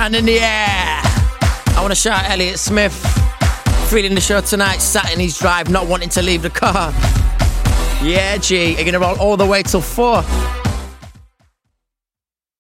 and in the air. I want to shout Elliot Smith, feeling the show tonight, sat in his drive, not wanting to leave the car. Yeah, G, you're going to roll all the way till 4.